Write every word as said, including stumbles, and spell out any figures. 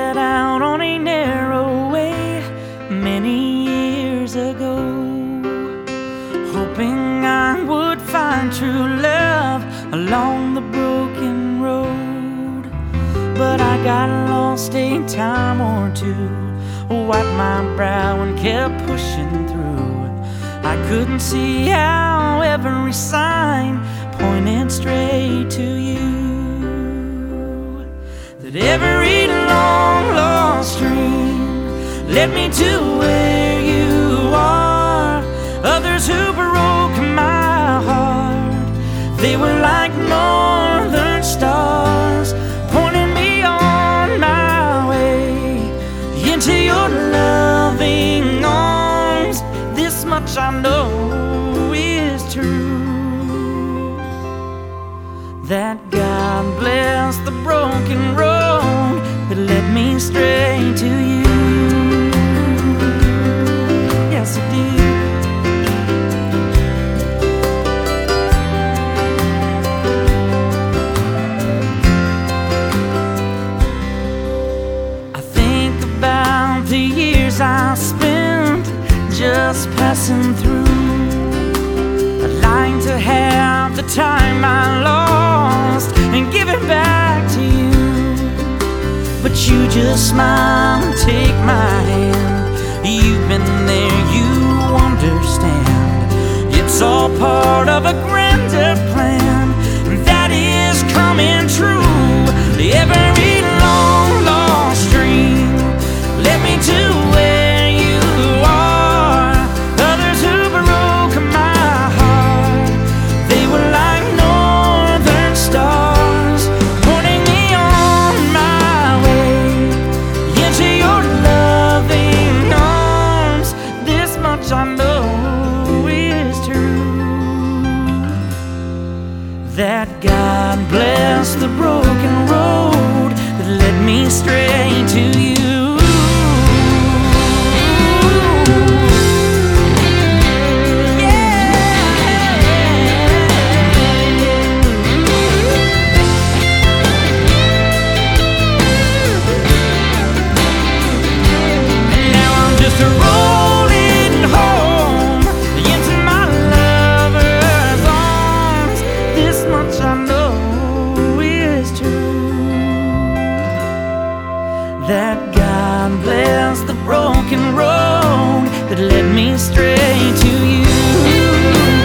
set out on a narrow way many years ago, hoping I would find true love along the broken road. But I got lost a time or two, wiped my brow and kept pushing through. I couldn't see how every sign pointed straight to you, that every long lost dream led me to where you are. Others who broke my heart, they were like northern stars, pointing me on my way into your loving arms. This much I know is true, that God bless the broken road that led me straight to you. Yes, it did. I think about the years I spent just passing through. I'd like to have the time I lost and give it back to you, but you just smile and take my hand. You've been there, you understand. It's all part of a grander plan that is coming true. Every long lost dream led me to where you are. Others who broke my heart, they were like northern stars, pointing me on my way into your loving arms. This much I know is true, that God bless the broken road that led me straight to you. Rolling home into my lover's arms. This much I know is true, that God bless the broken road that led me straight to you.